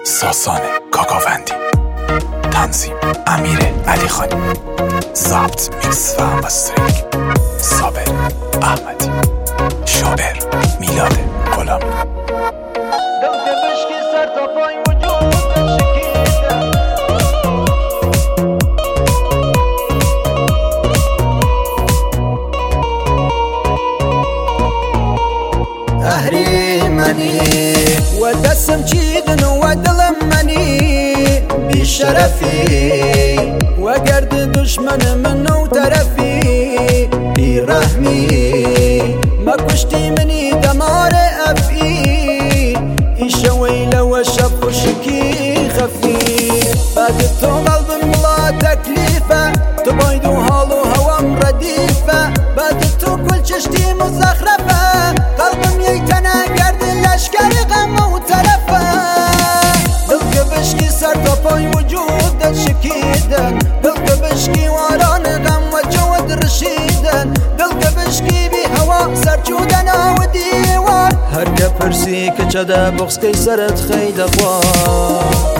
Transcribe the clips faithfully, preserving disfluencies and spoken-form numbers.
ساسانه کاکاوندی، تنظیم امیر علی خانی، ضبط میکس و مسترینگ صابر احمدی، شاعر میلاد غلامی. دل که بشکی سر تا پای وجود شکیده، أهريمني ودسم جيدن ودلم مني بشرفي وقرد دشمن منو ترفي برحمي ما كشتي مني دمار أفئي إشوي لو الشب وشكي خفي بعدتو قلب ملا تكليفة تبايدو هالو هوام رديفة بعدتو كل ششتي مزخرفة قلبم يتنا قرد لشكر غم وتلفة دلك بشكي سر طباي وجود شكيدا دلك بشكي واران غم وجود رشيدا دلك بشكي بهوا سر جودنا وديوان هرقا برسي كجدا بغس كي سرت خيد اخوان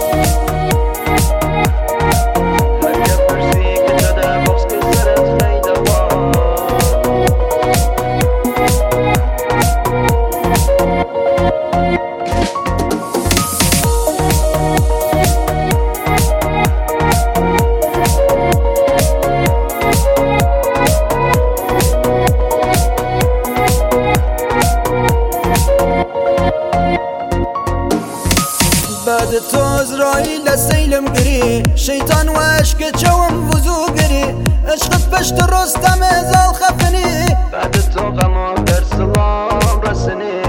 بعد تو إسرائيل سيلم قري شيطان واشك جوم وزو قري عشق بشت رستم زال خفني بعد تو غم در سلام رسني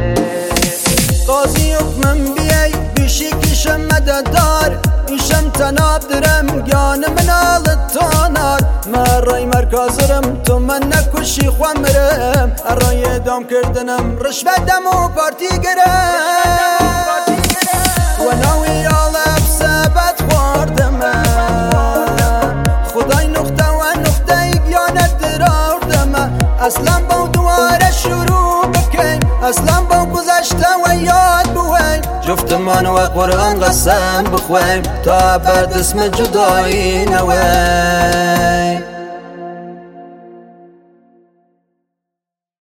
قاضي حكم بيي بشيكي شمد دار إشم تناب درم جان من آل التانار ما راي مركزرم تو من نكشي خمرم الراي دام كردنم رشوة دمو بارتي قرم وناوي على بسبت خواردم خدای نقطه و نقطه یانت دراردم اصلا با دواره شروع بکن اصلا با گذشته و یاد بویم جفت من و قرآن قسم بخویم تا بعد اسم جدایی نویم